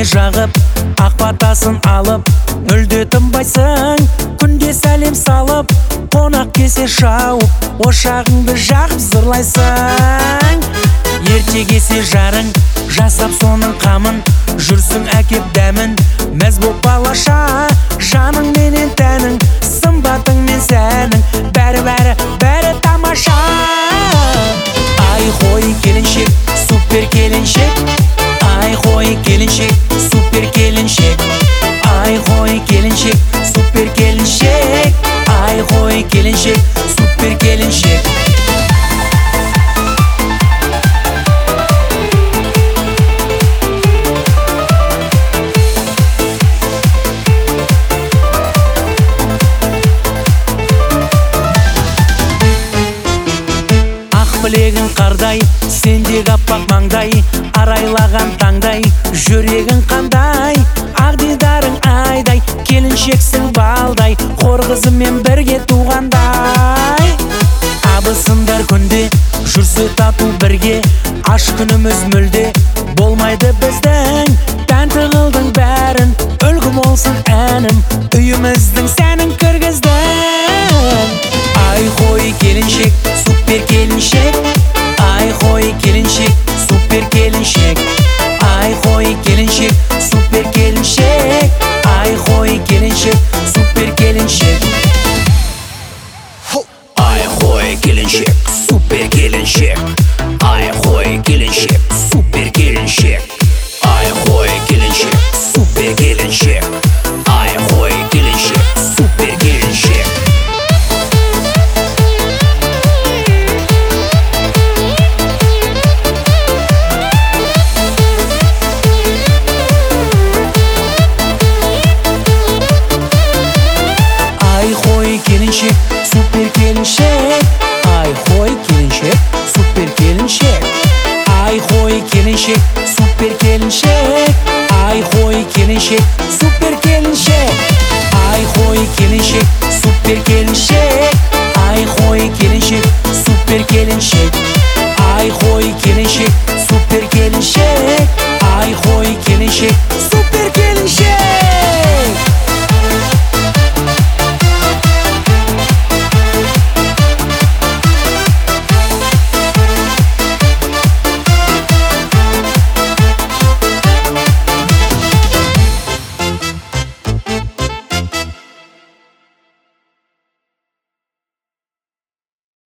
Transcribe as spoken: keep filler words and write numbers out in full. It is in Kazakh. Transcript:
жағып, ақ батасын алып, мүлде тынбайсың, күнде сәлем салып, қонақ келсе шауып, ошағыңды жағып зырлайсың. Ерте келсе жарың, жасап соның қамын, жүрсің әкеп дәмін, мәз боп балаша, жаның менен тәнің, сымбатың мен сәнің, бәрі-бәрі, бәрі тамаша. Ай хой келіншек, супер келіншек, ай хой келіншек, супер келіншек, ай хой келіншек, супер келіншек, ай хой келіншек, супер келіншек. Білегің қардай, сендегі аппақ маңдай, арайлаған таңдай, жүрегің қандай.